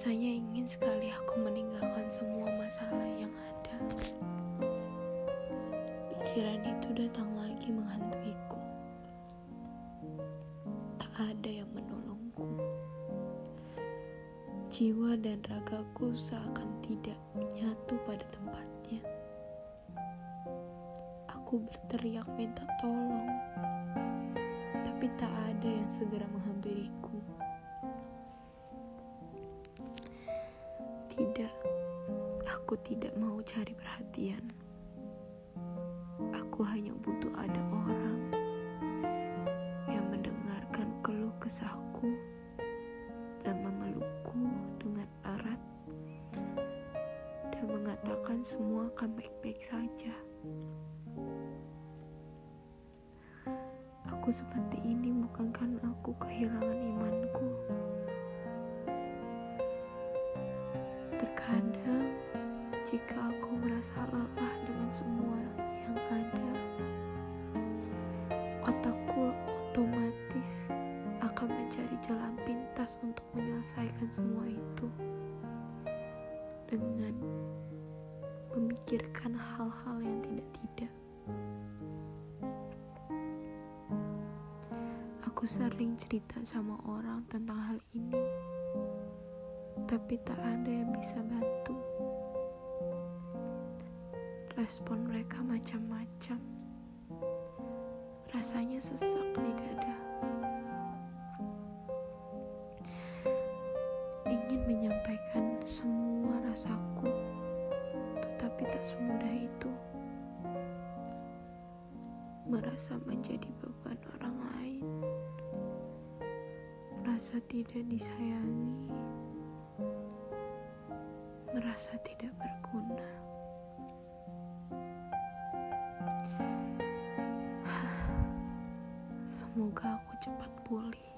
Rasanya ingin sekali aku meninggalkan semua masalah yang ada. Pikiran itu datang lagi menghantuiku. Tak ada yang menolongku. Jiwa dan ragaku seakan tidak menyatu pada tempatnya. Aku berteriak minta tolong, tapi tak ada yang segera menghampiriku. Tidak, aku tidak mau cari perhatian. Aku hanya butuh ada orang yang mendengarkan keluh kesahku dan memelukku dengan erat dan mengatakan semua akan baik-baik saja. Aku seperti ini bukan karena aku kehilangan imanku. Terkadang, jika aku merasa lelah dengan semua yang ada, otakku otomatis akan mencari jalan pintas untuk menyelesaikan semua itu dengan memikirkan hal-hal yang tidak-tidak. Aku sering cerita sama orang tentang hal ini, tapi tak ada yang bisa bantu. Respon mereka macam-macam. Rasanya sesak di dada. Ingin menyampaikan semua rasaku, tetapi tak semudah itu. Merasa menjadi beban orang lain. Merasa tidak disayangi. Merasa tidak berguna. Semoga aku cepat pulih.